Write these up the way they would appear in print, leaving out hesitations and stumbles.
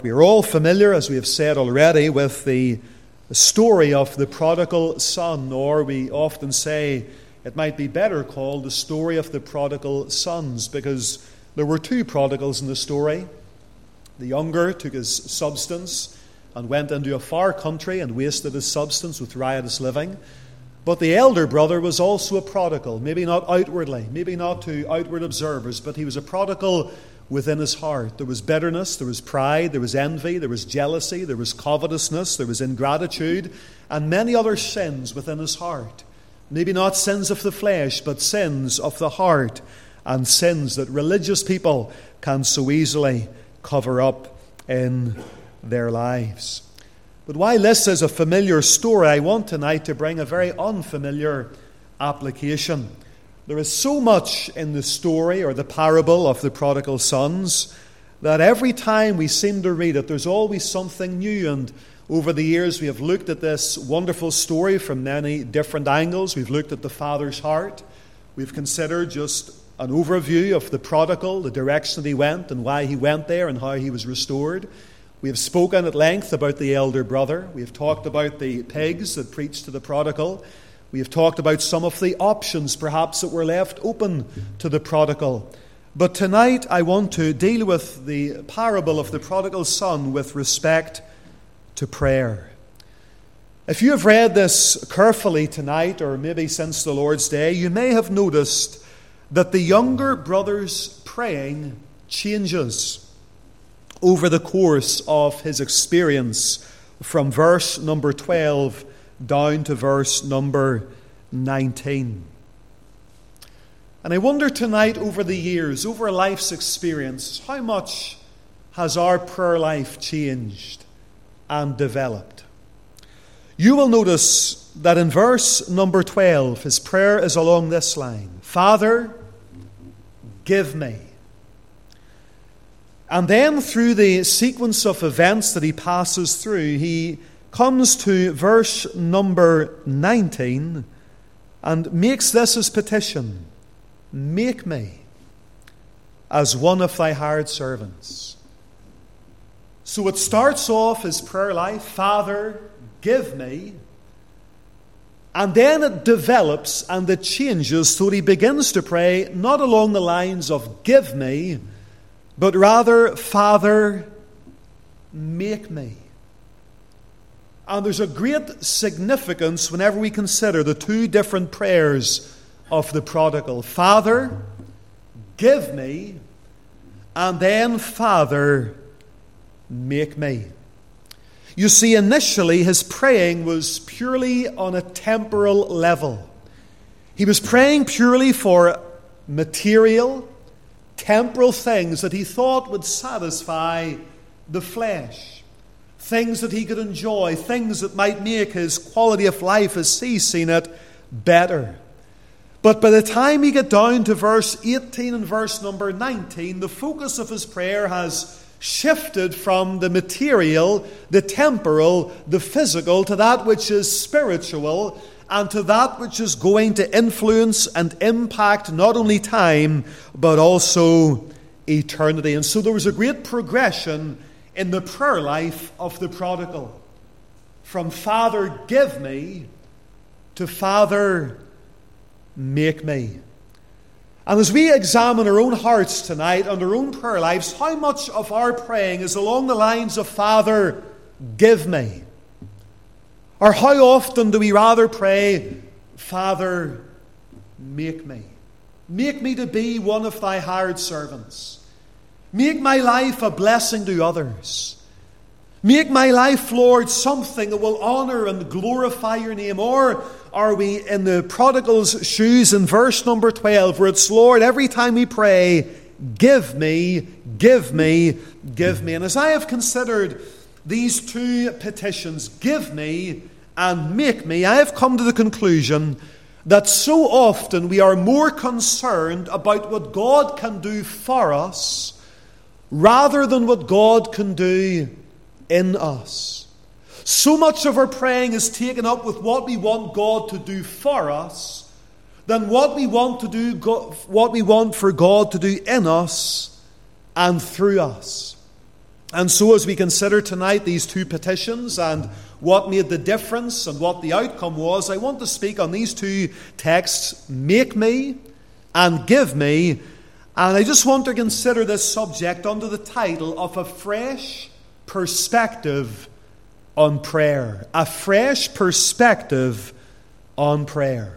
We are all familiar, as we have said already, with the story of the prodigal son, or we often say it might be better called the story of the prodigal sons, because there were two prodigals in the story. The younger took his substance and went into a far country and wasted his substance with riotous living. But the elder brother was also a prodigal, maybe not outwardly, maybe not to outward observers, but he was a prodigal within his heart. There was bitterness, there was pride, there was envy, there was jealousy, there was covetousness, there was ingratitude, and many other sins within his heart. Maybe not sins of the flesh, but sins of the heart, and sins that religious people can so easily cover up in their lives. But while this is a familiar story, I want tonight to bring a very unfamiliar application. There is so much in the story or the parable of the prodigal sons that every time we seem to read it, there's always something new. And over the years, we have looked at this wonderful story from many different angles. We've looked at the father's heart. We've considered just an overview of the prodigal, the direction that he went and why he went there and how he was restored. We have spoken at length about the elder brother. We have talked about the pigs that preached to the prodigal. We have talked about some of the options perhaps that were left open to the prodigal. But tonight I want to deal with the parable of the prodigal son with respect to prayer. If you have read this carefully tonight, or maybe since the Lord's Day, you may have noticed that the younger brother's praying changes over the course of his experience from verse number 12 down to verse number 19. And I wonder tonight, over the years, over life's experience, how much has our prayer life changed and developed? You will notice that in verse number 12, his prayer is along this line: Father, give me. And then through the sequence of events that he passes through, he comes to verse number 19 and makes this his petition: make me as one of thy hired servants. So it starts off his prayer life: Father, give me. And then it develops and it changes so that he begins to pray not along the lines of give me, but rather, Father, make me. And there's a great significance whenever we consider the two different prayers of the prodigal. Father, give me, and then, Father, make me. You see, initially his praying was purely on a temporal level. He was praying purely for material, temporal things that he thought would satisfy the flesh. Things that he could enjoy, things that might make his quality of life as he's seen it better. But by the time he got down to verse 18 and verse number 19, the focus of his prayer has shifted from the material, the temporal, the physical, to that which is spiritual, and to that which is going to influence and impact not only time, but also eternity. And so there was a great progression in the prayer life of the prodigal. From Father, give me, to Father, make me. And as we examine our own hearts tonight and our own prayer lives, how much of our praying is along the lines of Father, give me? Or how often do we rather pray, Father, make me? Make me to be one of thy hired servants. Make my life a blessing to others. Make my life, Lord, something that will honor and glorify your name. Or are we in the prodigal's shoes in verse number 12, where it's, Lord, every time we pray, give me, give me, give me. And as I have considered these two petitions, give me and make me, I have come to the conclusion that so often we are more concerned about what God can do for us rather than what God can do in us. So much of our praying is taken up with what we want God to do for us than what we want for God to do in us and through us. And so as we consider tonight these two petitions and what made the difference and what the outcome was, I want to speak on these two texts, make me and give me. And I just want to consider this subject under the title of a fresh perspective on prayer. A fresh perspective on prayer.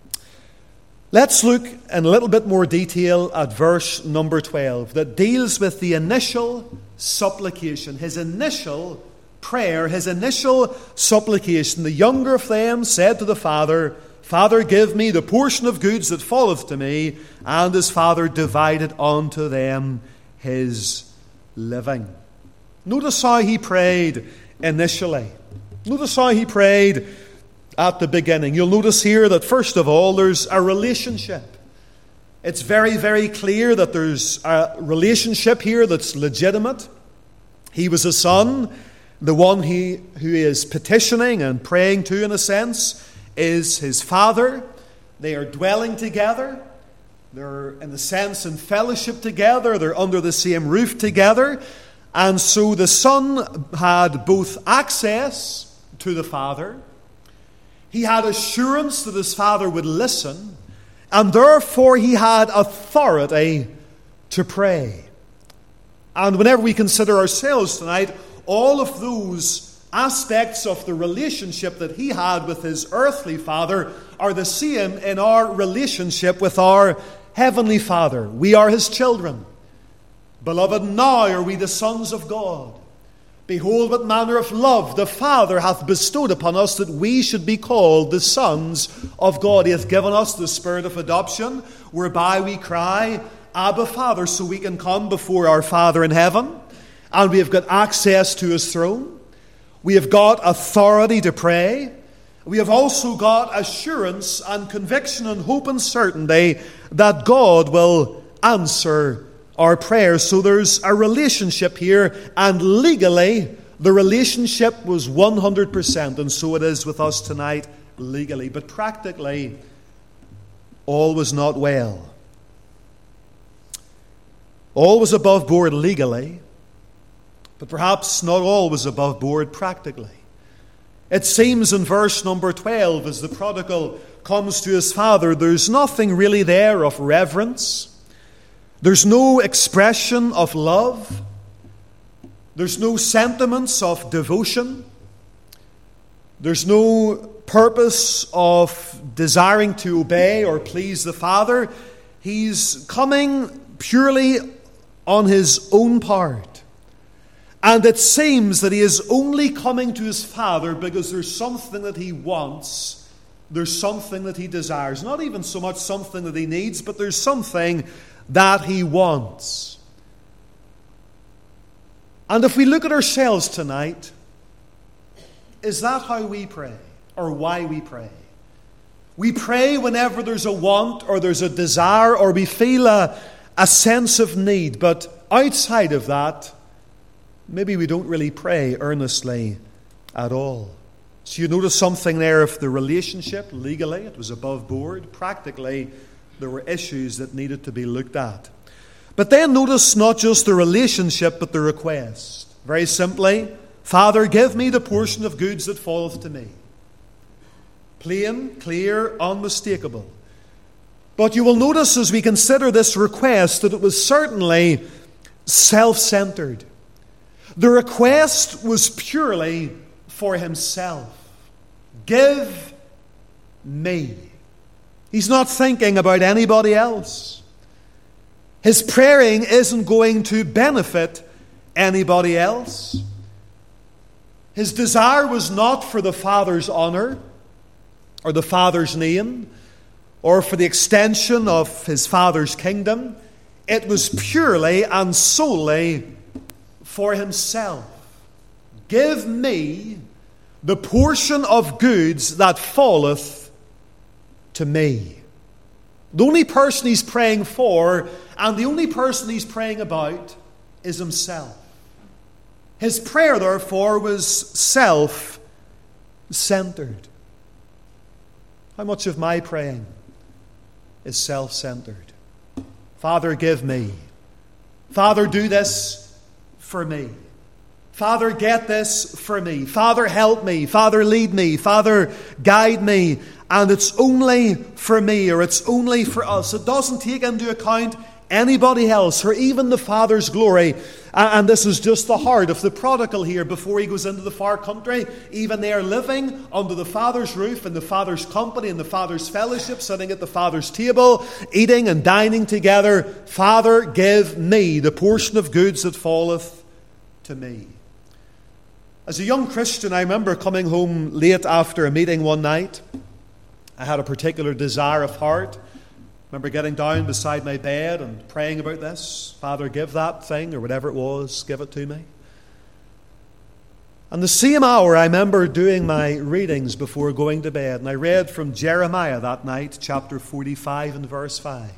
Let's look in a little bit more detail at verse number 12 that deals with the initial supplication, his initial prayer, his initial supplication. The younger of them said to the father, Father, give me the portion of goods that falleth to me. And his father divided unto them his living. Notice how he prayed initially. Notice how he prayed at the beginning. You'll notice here that first of all there's a relationship. It's very, very clear that there's a relationship here that's legitimate. He was a son. The one who is petitioning and praying to, in a sense, is his father. They are dwelling together. They're, in a sense, in fellowship together. They're under the same roof together. And so the son had both access to the father. He had assurance that his father would listen. And therefore he had authority to pray. And whenever we consider ourselves tonight, all of those aspects of the relationship that he had with his earthly father are the same in our relationship with our heavenly Father. We are his children. Beloved, now are we the sons of God. Behold, what manner of love the Father hath bestowed upon us, that we should be called the sons of God. He hath given us the spirit of adoption, whereby we cry, Abba, Father, so we can come before our Father in heaven. And we have got access to his throne. We have got authority to pray. We have also got assurance and conviction and hope and certainty that God will answer our prayers. So there's a relationship here, and legally the relationship was 100%, and so it is with us tonight legally. But practically, all was not well. All was above board legally, but perhaps not all was above board practically. It seems in verse number 12, as the prodigal comes to his father, there's nothing really there of reverence. There's no expression of love. There's no sentiments of devotion. There's no purpose of desiring to obey or please the Father. He's coming purely on his own part. And it seems that he is only coming to his Father because there's something that he wants. There's something that he desires. Not even so much something that he needs, but there's something that he wants. And if we look at ourselves tonight, is that how we pray? Or why we pray? We pray whenever there's a want or there's a desire or we feel a sense of need. But outside of that, maybe we don't really pray earnestly at all. So you notice something there of the relationship. Legally, it was above board. Practically, there were issues that needed to be looked at. But then notice not just the relationship, but the request. Very simply, Father, give me the portion of goods that falleth to me. Plain, clear, unmistakable. But you will notice as we consider this request that it was certainly self-centered. The request was purely for himself. Give me. He's not thinking about anybody else. His praying isn't going to benefit anybody else. His desire was not for the Father's honor or the Father's name or for the extension of his Father's kingdom. It was purely and solely for himself. Give me the portion of goods that falleth to me. The only person he's praying for and the only person he's praying about is himself. His prayer, therefore, was self-centered. How much of my praying is self-centered? Father, give me. Father, do this for me. Father, get this for me. Father, help me. Father, lead me. Father, guide me. And it's only for me, or it's only for us. It doesn't take into account anybody else, or even the Father's glory. And this is just the heart of the prodigal here before he goes into the far country. Even they are living under the Father's roof, in the Father's company, in the Father's fellowship, sitting at the Father's table, eating and dining together. Father, give me the portion of goods that falleth to me. As a young Christian, I remember coming home late after a meeting one night. I had a particular desire of heart. I remember getting down beside my bed and praying about this. Father, give that thing, or whatever it was, give it to me. And the same hour, I remember doing my readings before going to bed. And I read from Jeremiah that night, chapter 45 and verse 5.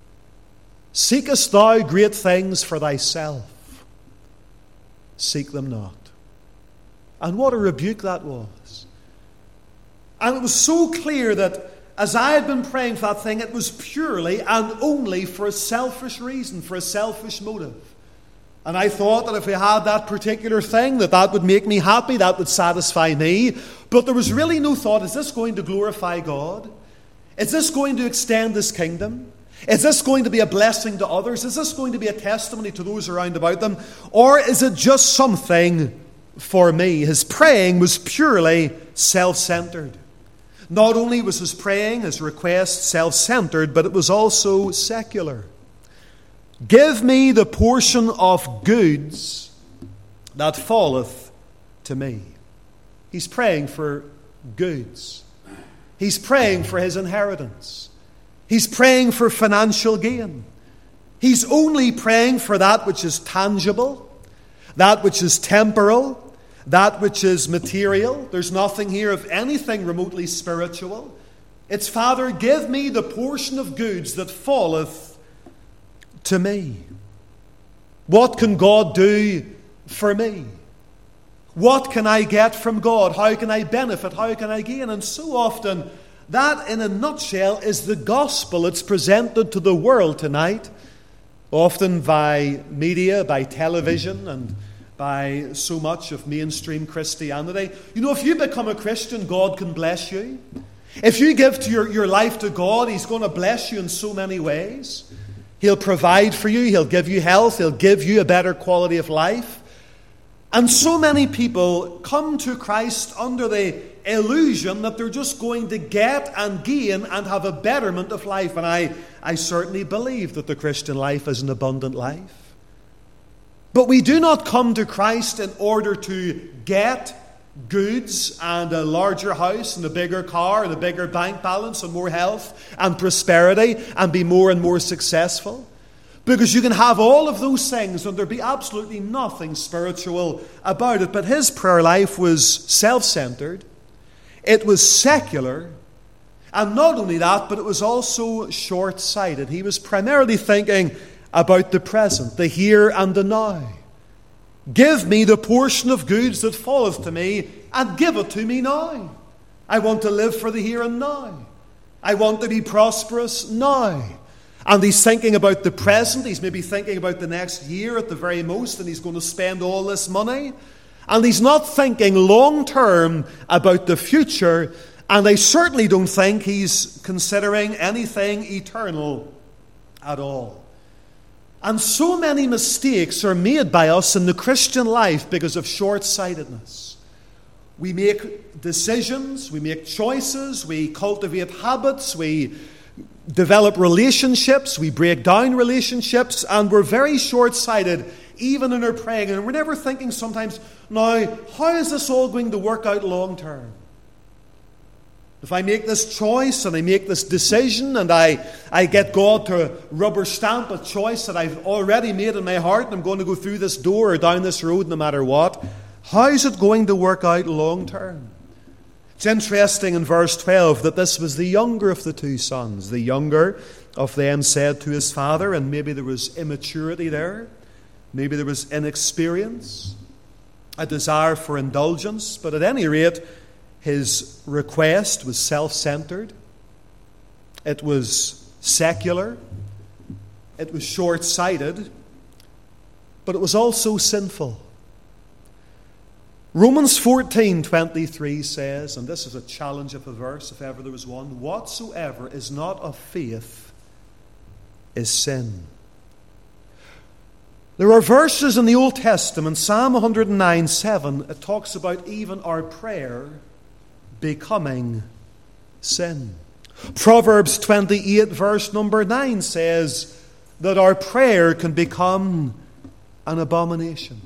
Seekest thou great things for thyself? Seek them not. And what a rebuke that was. And it was so clear that as I had been praying for that thing, it was purely and only for a selfish reason, for a selfish motive. And I thought that if I had that particular thing, that would make me happy, that would satisfy me. But there was really no thought, is this going to glorify God? Is this going to extend His kingdom? Is this going to be a blessing to others? Is this going to be a testimony to those around about them? Or is it just something for me? His praying was purely self-centered. Not only was his praying, his request, self-centered, but it was also secular. Give me the portion of goods that falleth to me. He's praying for goods. He's praying for his inheritance. He's praying for financial gain. He's only praying for that which is tangible, that which is temporal, that which is material. There's nothing here of anything remotely spiritual. It's, Father, give me the portion of goods that falleth to me. What can God do for me? What can I get from God? How can I benefit? How can I gain? And so often, that in a nutshell is the gospel that's presented to the world tonight, often by media, by television, and by so much of mainstream Christianity. You know, if you become a Christian, God can bless you. If you give to your life to God, He's going to bless you in so many ways. He'll provide for you. He'll give you health. He'll give you a better quality of life. And so many people come to Christ under the illusion that they're just going to get and gain and have a betterment of life. And I certainly believe that the Christian life is an abundant life. But we do not come to Christ in order to get goods and a larger house and a bigger car and a bigger bank balance and more health and prosperity and be more and more successful. Because you can have all of those things and there be absolutely nothing spiritual about it. But his prayer life was self-centered. It was secular. And not only that, but it was also short-sighted. He was primarily thinking about the present, the here and the now. Give me the portion of goods that falleth to me, and give it to me now. I want to live for the here and now. I want to be prosperous now. And he's thinking about the present. He's maybe thinking about the next year at the very most, and he's going to spend all this money. And he's not thinking long term about the future, and I certainly don't think he's considering anything eternal at all. And so many mistakes are made by us in the Christian life because of short-sightedness. We make decisions, we make choices, we cultivate habits, we develop relationships, we break down relationships, and we're very short-sighted even in our praying. And we're never thinking sometimes, now, how is this all going to work out long-term? If I make this choice and I make this decision and I get God to rubber stamp a choice that I've already made in my heart and I'm going to go through this door or down this road no matter what, how is it going to work out long term? It's interesting in verse 12 that this was the younger of the two sons. The younger of them said to his father, and maybe there was immaturity there, maybe there was inexperience, a desire for indulgence, but at any rate, his request was self-centered. It was secular. It was short-sighted. But it was also sinful. Romans 14:23 says, and this is a challenge of a verse if ever there was one, whatsoever is not of faith is sin. There are verses in the Old Testament, Psalm 109:7, it talks about even our prayer becoming sin. Proverbs 28 verse number 9 says that our prayer can become an abomination.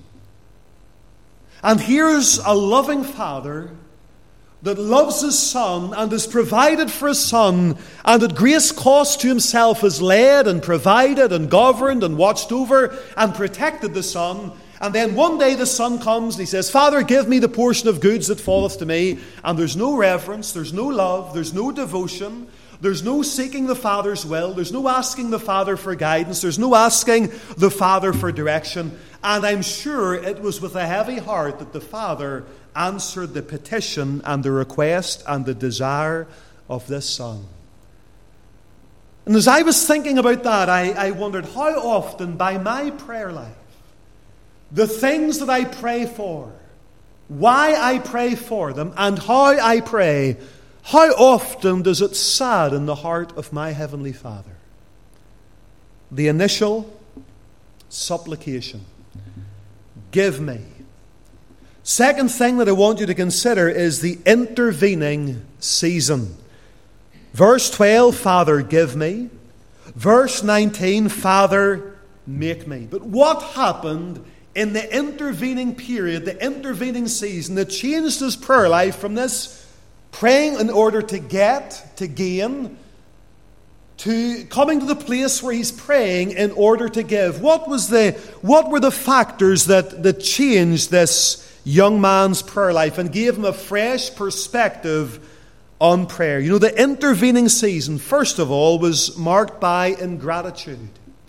And here's a loving Father that loves His Son and has provided for His Son, and at great cost to Himself has led and provided and governed and watched over and protected the Son. And then one day the Son comes and He says, Father, give me the portion of goods that falleth to me. And there's no reverence, there's no love, there's no devotion, there's no seeking the Father's will, there's no asking the Father for guidance, there's no asking the Father for direction. And I'm sure it was with a heavy heart that the Father answered the petition and the request and the desire of this Son. And as I was thinking about that, I wondered how often by my prayer life, the things that I pray for, why I pray for them, and how I pray, how often does it sadden the heart of my Heavenly Father? The initial supplication, give me. Second thing that I want you to consider is the intervening season. Verse 12, Father, give me. Verse 19, Father, make me. But what happened in the intervening period, the intervening season, that changed his prayer life from this praying in order to get, to gain, to coming to the place where he's praying in order to give? What were the factors that changed this young man's prayer life and gave him a fresh perspective on prayer? You know, the intervening season, first of all, was marked by ingratitude,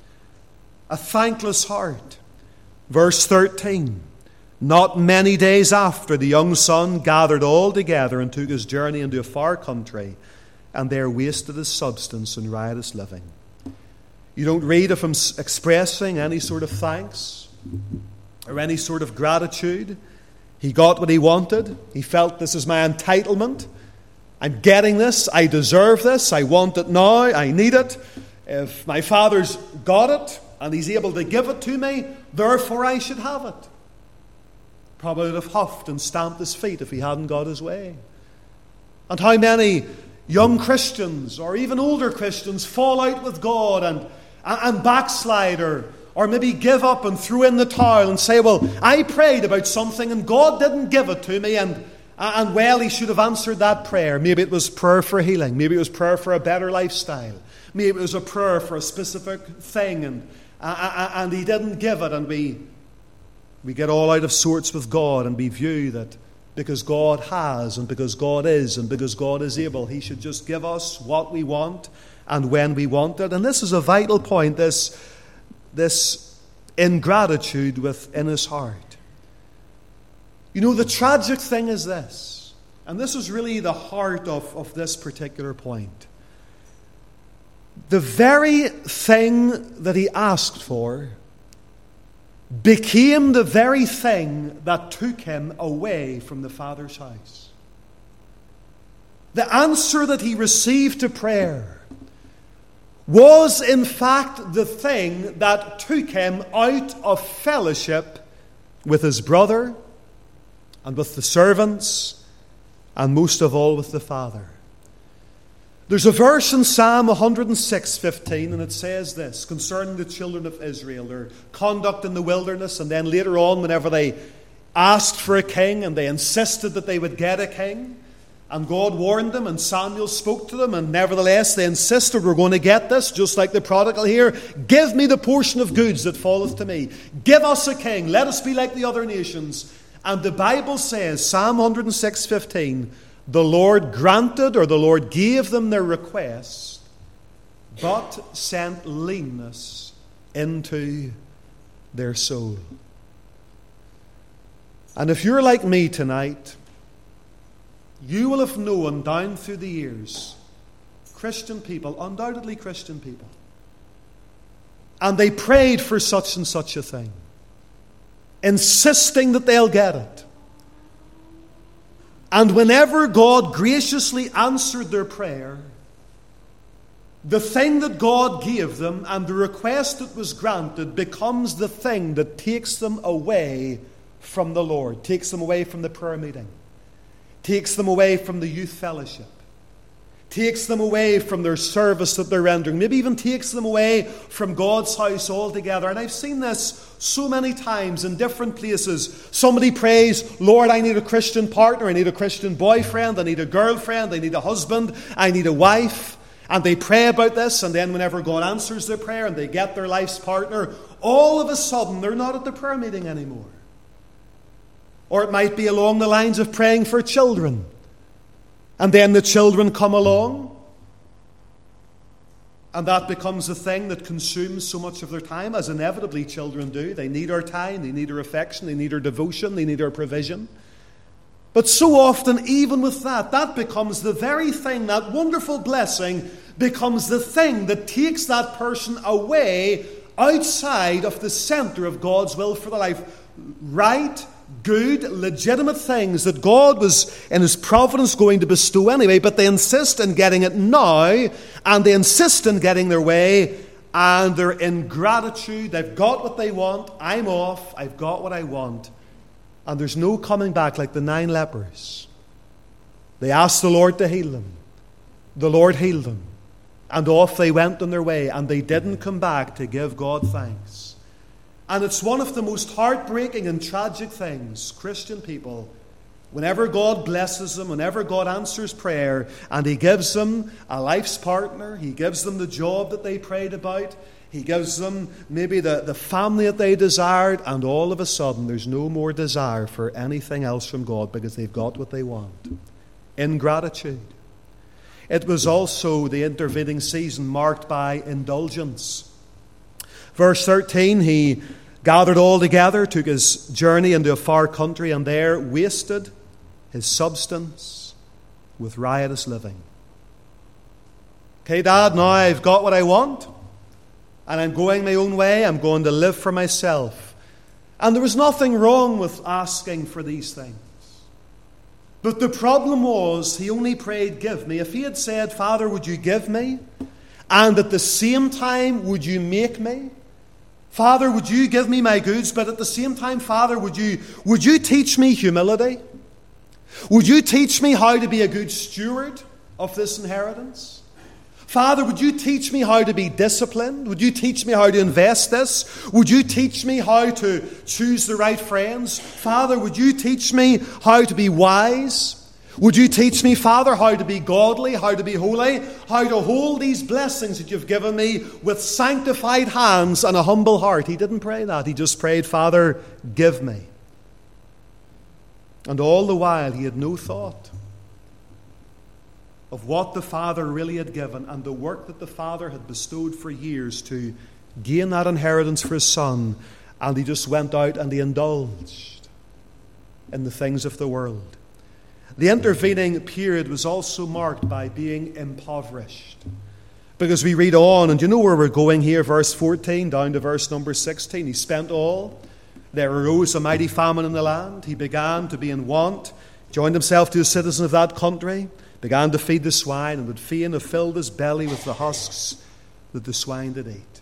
a thankless heart. Verse 13, not many days after, the young son gathered all together and took his journey into a far country, and there wasted his substance in riotous living. You don't read of him expressing any sort of thanks or any sort of gratitude. He got what he wanted. He felt, this is my entitlement. I'm getting this. I deserve this. I want it now. I need it. If my father's got it and he's able to give it to me, therefore I should have it. Probably would have huffed and stamped his feet if he hadn't got his way. And how many young Christians or even older Christians fall out with God and backslide or maybe give up and throw in the towel and say, well, I prayed about something and God didn't give it to me, and well, He should have answered that prayer. Maybe it was prayer for healing. Maybe it was prayer for a better lifestyle. Maybe it was a prayer for a specific thing, and He didn't give it, and we get all out of sorts with God, and we view that because God has and because God is and because God is able, He should just give us what we want and when we want it. And this is a vital point, this ingratitude within his heart. You know, the tragic thing is this, and this is really the heart of this particular point. The very thing that he asked for became the very thing that took him away from the Father's house. The answer that he received to prayer was in fact the thing that took him out of fellowship with his brother and with the servants and most of all with the Father. There's a verse in Psalm 106:15, and it says this concerning the children of Israel, their conduct in the wilderness, and then later on whenever they asked for a king and they insisted that they would get a king, and God warned them and Samuel spoke to them, and nevertheless they insisted, we're going to get this, just like the prodigal here. Give me the portion of goods that falleth to me. Give us a king. Let us be like the other nations. And the Bible says, Psalm 106:15, the Lord granted, or the Lord gave them their request, but sent leanness into their soul. And if you're like me tonight, you will have known down through the years Christian people, undoubtedly Christian people, and they prayed for such and such a thing, insisting that they'll get it. And whenever God graciously answered their prayer, the thing that God gave them and the request that was granted becomes the thing that takes them away from the Lord, takes them away from the prayer meeting, takes them away from the youth fellowship, takes them away from their service that they're rendering, maybe even takes them away from God's house altogether. And I've seen this so many times in different places. Somebody prays, Lord, I need a Christian partner, I need a Christian boyfriend, I need a girlfriend, I need a husband, I need a wife. And they pray about this, and then whenever God answers their prayer and they get their life's partner, all of a sudden they're not at the prayer meeting anymore. Or it might be along the lines of praying for children. And then the children come along, and that becomes the thing that consumes so much of their time, as inevitably children do. They need our time, they need our affection, they need our devotion, they need our provision. But so often, even with that, that becomes the very thing, that wonderful blessing becomes the thing that takes that person away outside of the center of God's will for their life. Right, good, legitimate things that God was in His providence going to bestow anyway, but they insist in getting it now, and they insist in getting their way, and they're in gratitude. They've got what they want. I'm off. I've got what I want. And there's no coming back, like the 9 lepers. They asked the Lord to heal them. The Lord healed them. And off they went on their way, and they didn't come back to give God thanks. And it's one of the most heartbreaking and tragic things, Christian people, whenever God blesses them, whenever God answers prayer, and He gives them a life's partner, He gives them the job that they prayed about, He gives them maybe the family that they desired, and all of a sudden there's no more desire for anything else from God because they've got what they want. Ingratitude. It was also the intervening season marked by indulgence. Verse 13, he gathered all together, took his journey into a far country, and there wasted his substance with riotous living. Okay, Dad, now I've got what I want, and I'm going my own way. I'm going to live for myself. And there was nothing wrong with asking for these things. But the problem was, he only prayed, give me. If he had said, Father, would you give me? And at the same time, would you make me? Father, would you give me my goods? But at the same time, Father, would you teach me humility? Would you teach me how to be a good steward of this inheritance? Father, would you teach me how to be disciplined? Would you teach me how to invest this? Would you teach me how to choose the right friends? Father, would you teach me how to be wise? Would you teach me, Father, how to be godly, how to be holy, how to hold these blessings that you've given me with sanctified hands and a humble heart? He didn't pray that. He just prayed, Father, give me. And all the while, he had no thought of what the Father really had given and the work that the Father had bestowed for years to gain that inheritance for his Son. And he just went out and he indulged in the things of the world. The intervening period was also marked by being impoverished. Because we read on, and you know where we're going here, verse 14 down to verse number 16. He spent all. There arose a mighty famine in the land. He began to be in want, joined himself to a citizen of that country, began to feed the swine, and would fain have filled his belly with the husks that the swine did eat.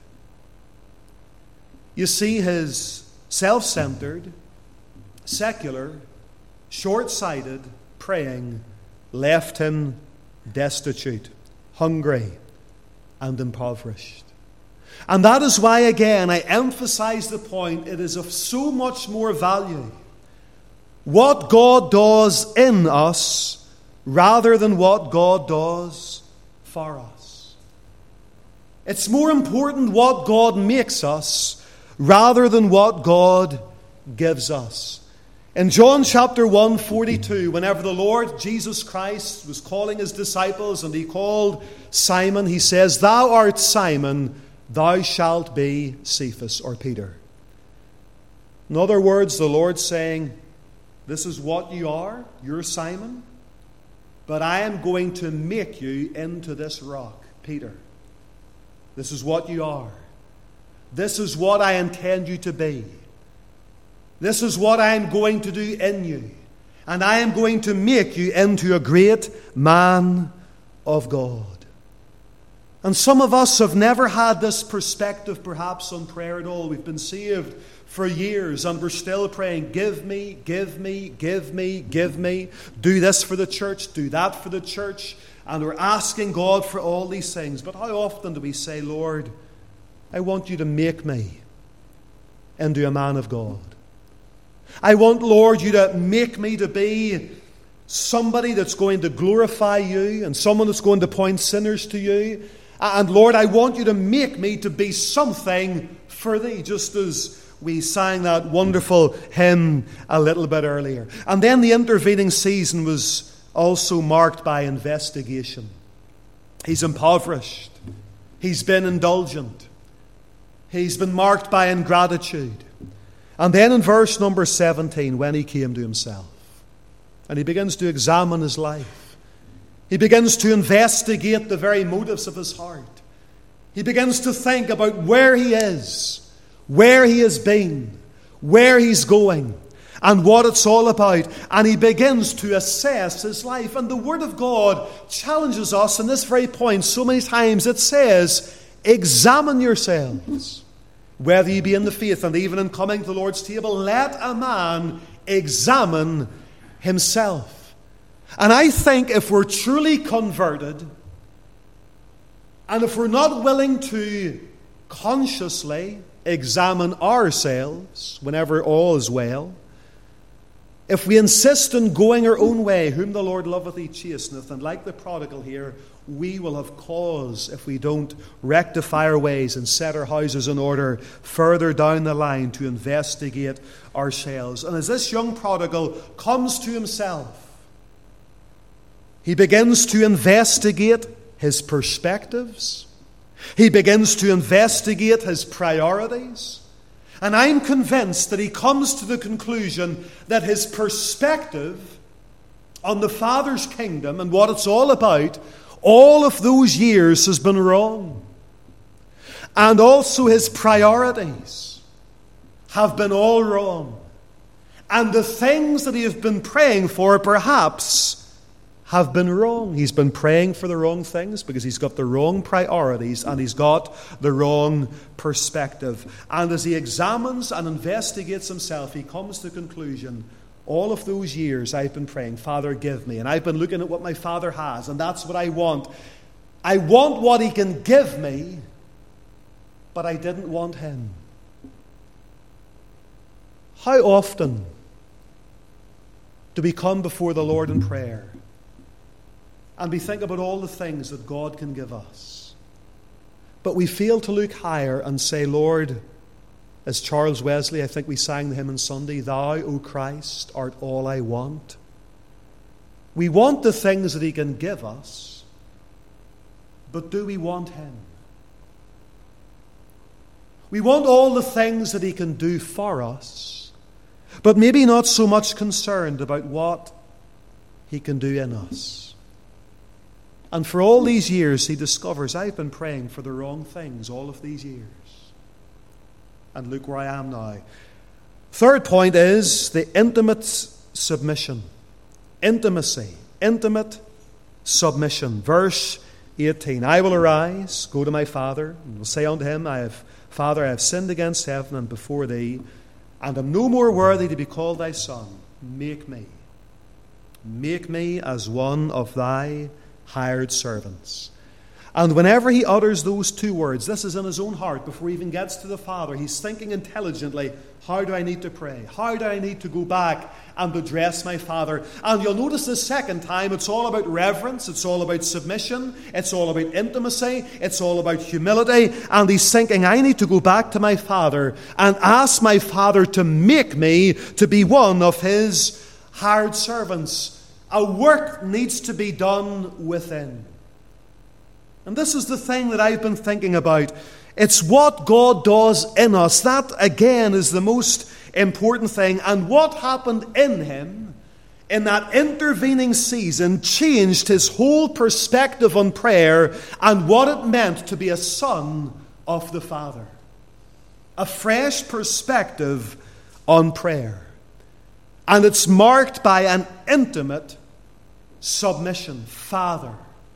You see, his self-centered, secular, short-sighted praying left him destitute, hungry, and impoverished. And that is why, again, I emphasize the point, it is of so much more value what God does in us rather than what God does for us. It's more important what God makes us rather than what God gives us. In John chapter 1:42, whenever the Lord Jesus Christ was calling his disciples and he called Simon, he says, Thou art Simon, thou shalt be Cephas, or Peter. In other words, the Lord's saying, this is what you are, you're Simon, but I am going to make you into this rock, Peter. This is what you are. This is what I intend you to be. This is what I am going to do in you. and I am going to make you into a great man of God. And some of us have never had this perspective perhaps on prayer at all. We've been saved for years and we're still praying, give me, give me, give me, give me. Do this for the church, do that for the church. And we're asking God for all these things. But how often do we say, Lord, I want you to make me into a man of God. I want, Lord, you to make me to be somebody that's going to glorify you and someone that's going to point sinners to you. And Lord, I want you to make me to be something for thee, just as we sang that wonderful hymn a little bit earlier. And then the intervening season was also marked by investigation. He's impoverished. He's been indulgent. He's been marked by ingratitude. And then in verse number 17, when he came to himself, and he begins to examine his life, he begins to investigate the very motives of his heart. He begins to think about where he is, where he has been, where he's going, and what it's all about. And he begins to assess his life. And the Word of God challenges us in this very point so many times. It says, examine yourselves, whether ye be in the faith. And even in coming to the Lord's table, let a man examine himself. And I think if we're truly converted, and if we're not willing to consciously examine ourselves whenever all is well, if we insist on going our own way, whom the Lord loveth he chasteneth, and like the prodigal here, we will have cause, if we don't rectify our ways and set our houses in order further down the line, to investigate ourselves. And as this young prodigal comes to himself, he begins to investigate his perspectives. He begins to investigate his priorities. And I'm convinced that he comes to the conclusion that his perspective on the Father's kingdom and what it's all about, all of those years has been wrong. And also his priorities have been all wrong. And the things that he has been praying for perhaps have been wrong. He's been praying for the wrong things because he's got the wrong priorities and he's got the wrong perspective. And as he examines and investigates himself, he comes to the conclusion, all of those years I've been praying, Father, give me. And I've been looking at what my Father has, and that's what I want. I want what he can give me, but I didn't want him. How often do we come before the Lord in prayer and we think about all the things that God can give us, but we fail to look higher and say, Lord, as Charles Wesley, I think we sang the hymn on Sunday, Thou, O Christ, art all I want. We want the things that he can give us, but do we want him? We want all the things that he can do for us, but maybe not so much concerned about what he can do in us. And for all these years, he discovers, I've been praying for the wrong things all of these years. And look where I am now. Third point is the intimate submission. Intimacy. Intimate submission. Verse 18. I will arise, go to my father, and will say unto him, Father, I have sinned against heaven and before thee, and am no more worthy to be called thy son. Make me as one of thy hired servants. And whenever he utters those two words, this is in his own heart before he even gets to the Father. He's thinking intelligently, how do I need to pray? How do I need to go back and address my Father? And you'll notice the second time, it's all about reverence, it's all about submission, it's all about intimacy, it's all about humility. And he's thinking, I need to go back to my Father and ask my Father to make me to be one of his hired servants. A work needs to be done within. And this is the thing that I've been thinking about. It's what God does in us. That, again, is the most important thing. And what happened in him in that intervening season changed his whole perspective on prayer and what it meant to be a son of the Father. A fresh perspective on prayer. And it's marked by an intimate submission. Father,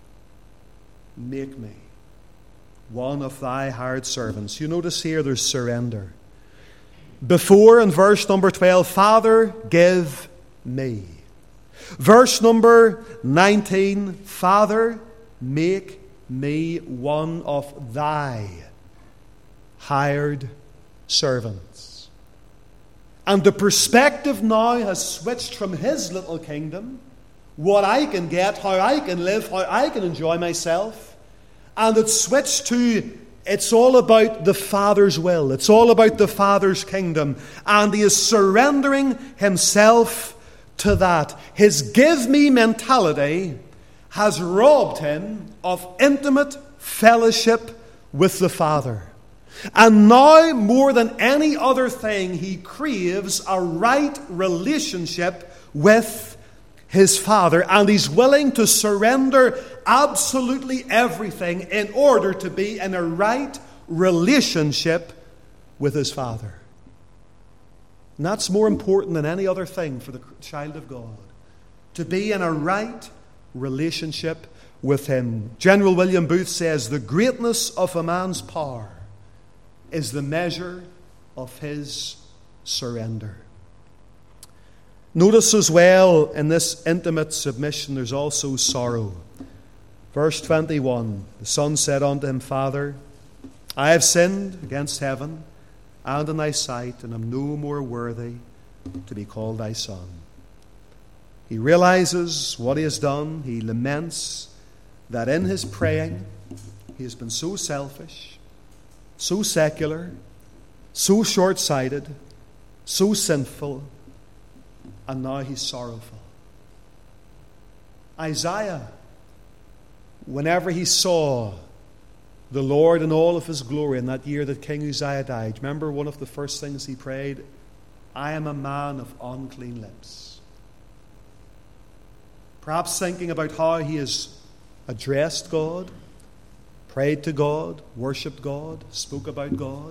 make me one of thy hired servants. You notice here there's surrender. Before, in verse number 12, Father, give me. Verse number 19, Father, make me one of thy hired servants. And the perspective now has switched from his little kingdom, what I can get, how I can live, how I can enjoy myself, and it's switched to, it's all about the Father's will. It's all about the Father's kingdom. And he is surrendering himself to that. His give me mentality has robbed him of intimate fellowship with the Father. And now, more than any other thing, he craves a right relationship with his Father. And he's willing to surrender absolutely everything in order to be in a right relationship with his Father. And that's more important than any other thing for the child of God. To be in a right relationship with him. General William Booth says, the greatness of a man's power is the measure of his surrender. Notice as well, in this intimate submission, there's also sorrow. Verse 21, the son said unto him, Father, I have sinned against heaven and in thy sight, and am no more worthy to be called thy son. He realizes what he has done. He laments that in his praying, he has been so selfish, so secular, so short-sighted, so sinful, and now he's sorrowful. Isaiah, whenever he saw the Lord in all of his glory in that year that King Uzziah died, remember one of the first things he prayed? I am a man of unclean lips. Perhaps thinking about how he has addressed God, prayed to God, worshipped God, spoke about God.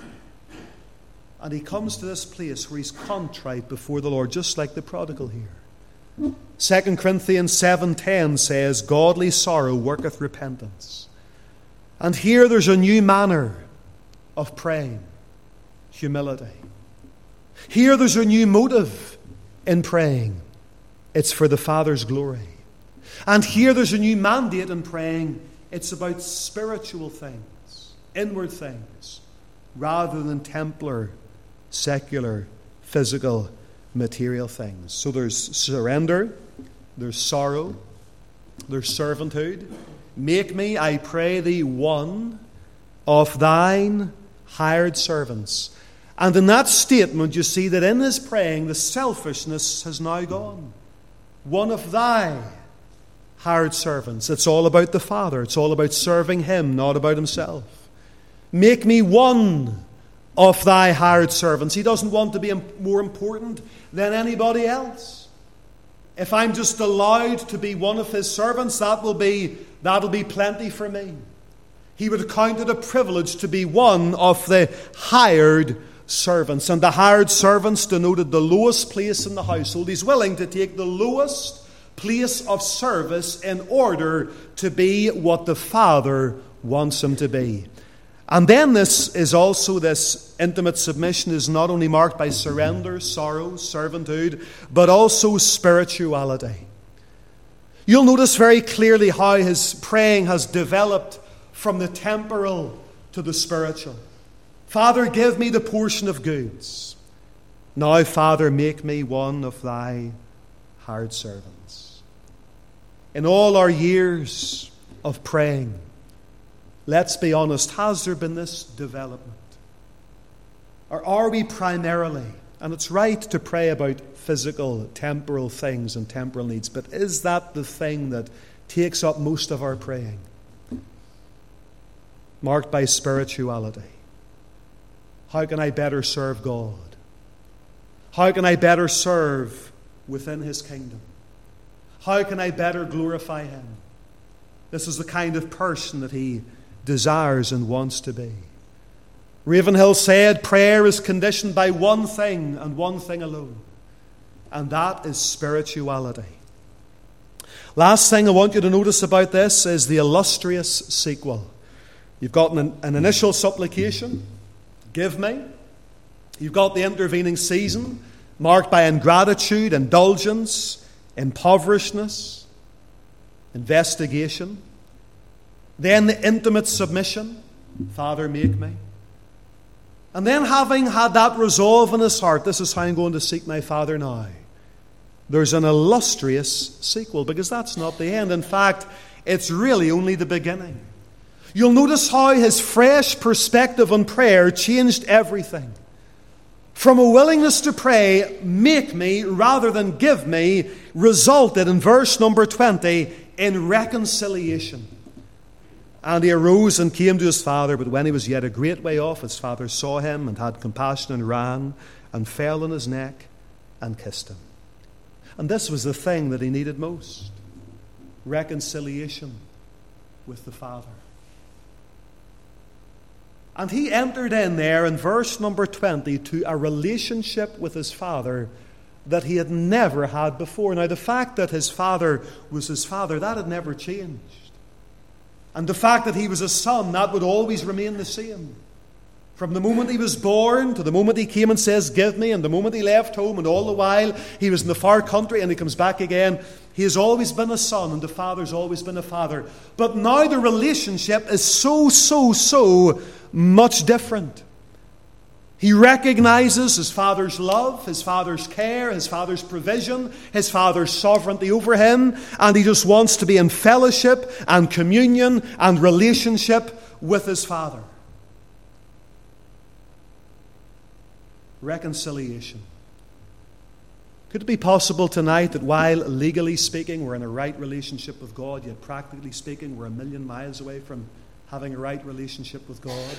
And he comes to this place where he's contrite before the Lord, just like the prodigal here. 2 Corinthians 7:10 says, godly sorrow worketh repentance. And here there's a new manner of praying, humility. Here there's a new motive in praying. It's for the Father's glory. And here there's a new mandate in praying. It's about spiritual things, inward things, rather than templar, secular, physical, material things. So there's surrender, there's sorrow, there's servanthood. Make me, I pray thee, one of thine hired servants. And in that statement, you see that in his praying, the selfishness has now gone. One of thy hired servants. It's all about the Father. It's all about serving him, not about himself. Make me one of thy hired servants. He doesn't want to be more important than anybody else. If I'm just allowed to be one of his servants, that'll be plenty for me. He would count it a privilege to be one of the hired servants. And the hired servants denoted the lowest place in the household. He's willing to take the lowest place of service in order to be what the Father wants him to be. And then this intimate submission is not only marked by surrender, sorrow, servanthood, but also spirituality. You'll notice very clearly how his praying has developed from the temporal to the spiritual. Father, give me the portion of goods. Now, Father, make me one of thy hired servants. In all our years of praying, let's be honest, has there been this development? Or are we primarily, and it's right to pray about physical, temporal things and temporal needs, but is that the thing that takes up most of our praying? Marked by spirituality. How can I better serve God? How can I better serve within his kingdom? How can I better glorify him? This is the kind of person that he desires and wants to be. Ravenhill said, prayer is conditioned by one thing and one thing alone. and that is spirituality. Last thing I want you to notice about this is the illustrious sequel. You've got an initial supplication, give me. You've got the intervening season, marked by ingratitude, indulgence, impoverishedness, investigation. Then the intimate submission, Father, make me. And then having had that resolve in his heart, this is how I'm going to seek my Father now. There's an illustrious sequel, because that's not the end. In fact, it's really only the beginning. You'll notice how his fresh perspective on prayer changed everything. From a willingness to pray, make me rather than give me, resulted in verse number 20 in reconciliation. And he arose and came to his father, but when he was yet a great way off, his father saw him and had compassion and ran and fell on his neck and kissed him. And this was the thing that he needed most: reconciliation with the Father. And he entered in there in verse number 20 to a relationship with his Father that he had never had before. Now, the fact that his Father was his Father, that had never changed. And the fact that he was a son, that would always remain the same. From the moment he was born to the moment he came and says, give me, and the moment he left home, and all the while he was in the far country and he comes back again, he has always been a son and the Father's always been a father. But now the relationship is so much different. He recognizes his Father's love, his Father's care, his Father's provision, his Father's sovereignty over him, and he just wants to be in fellowship and communion and relationship with his Father. Reconciliation. Could it be possible tonight that while legally speaking we're in a right relationship with God, yet practically speaking we're a million miles away from having a right relationship with God?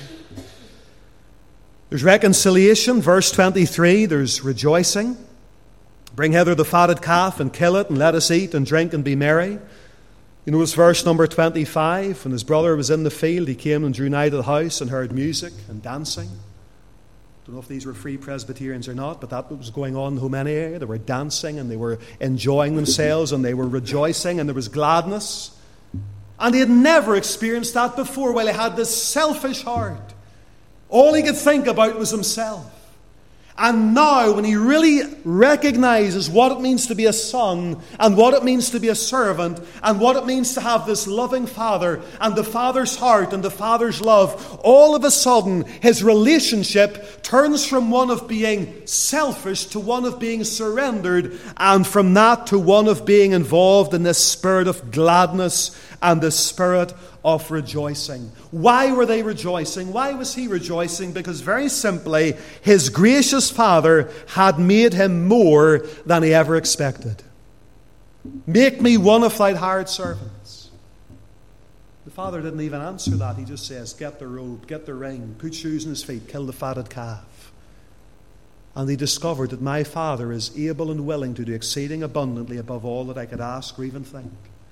There's reconciliation, verse 23. There's rejoicing. Bring hither the fatted calf and kill it, and let us eat and drink and be merry. You notice verse number 25. When his brother was in the field, he came and drew nigh to the house and heard music and dancing. I don't know if these were free Presbyterians or not, but that was going on in the home area. They were dancing and they were enjoying themselves and they were rejoicing and there was gladness. And he had never experienced that before while he had this selfish heart. All he could think about was himself. And now, when he really recognizes what it means to be a son, and what it means to be a servant, and what it means to have this loving Father, and the Father's heart, and the Father's love, all of a sudden, his relationship turns from one of being selfish to one of being surrendered, and from that to one of being involved in this spirit of gladness and the spirit of rejoicing. Why were they rejoicing? Why was he rejoicing? Because very simply, his gracious Father had made him more than he ever expected. Make me one of thy hired servants. The Father didn't even answer that. He just says, get the robe, get the ring, put shoes on his feet, kill the fatted calf. And he discovered that my Father is able and willing to do exceeding abundantly above all that I could ask or even think.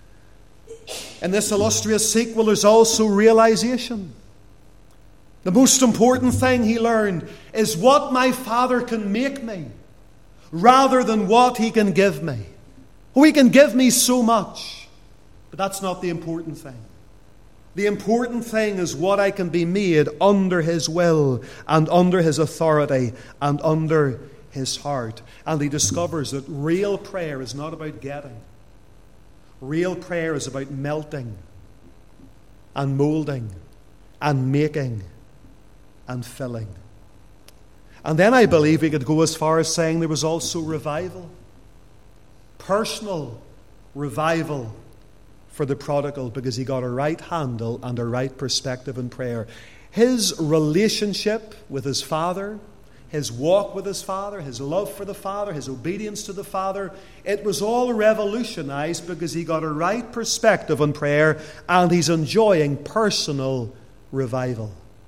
In this illustrious sequel, there's also realization. The most important thing he learned is what my Father can make me rather than what he can give me. Oh, he can give me so much, but that's not the important thing. The important thing is what I can be made under his will and under his authority and under his heart. And he discovers that real prayer is not about getting. Real prayer is about melting and molding and making and filling. And then I believe we could go as far as saying there was also revival. Personal revival for the prodigal, because he got a right handle and a right perspective in prayer. His relationship with his Father, his walk with his Father, his love for the Father, his obedience to the Father, it was all revolutionized because he got a right perspective on prayer and he's enjoying personal revival.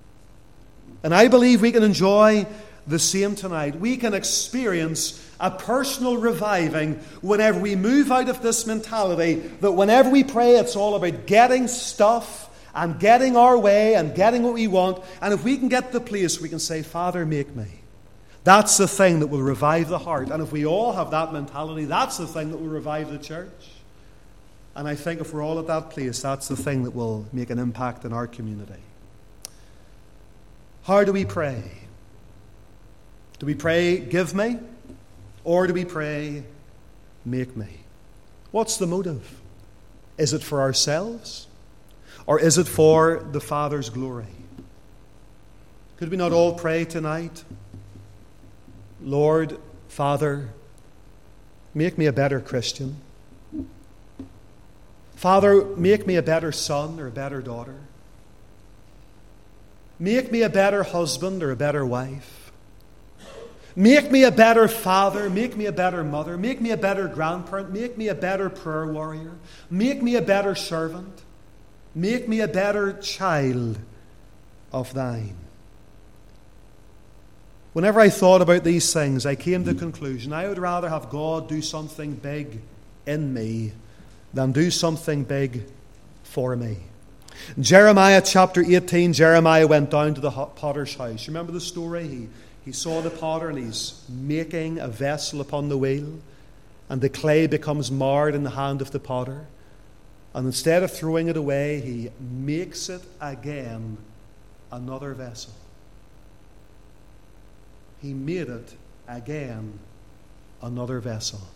And I believe we can enjoy the same tonight. We can experience a personal reviving whenever we move out of this mentality that whenever we pray it's all about getting stuff and getting our way and getting what we want. And if we can get to the place we can say, Father, make me. That's the thing that will revive the heart. And if we all have that mentality, that's the thing that will revive the church. And I think if we're all at that place, that's the thing that will make an impact in our community. How do we pray? Do we pray, give me? Or do we pray, make me? What's the motive? Is it for ourselves? Or is it for the Father's glory? Could we not all pray tonight? Lord, Father, make me a better Christian. Father, make me a better son or a better daughter. Make me a better husband or a better wife. Make me a better father. Make me a better mother. Make me a better grandparent. Make me a better prayer warrior. Make me a better servant. Make me a better child of thine. Whenever I thought about these things, I came to the conclusion I would rather have God do something big in me than do something big for me. In Jeremiah chapter 18, Jeremiah went down to the potter's house. You remember the story? He saw the potter and he's making a vessel upon the wheel, and the clay becomes marred in the hand of the potter. And instead of throwing it away, he makes it again another vessel. He made it again another vessel.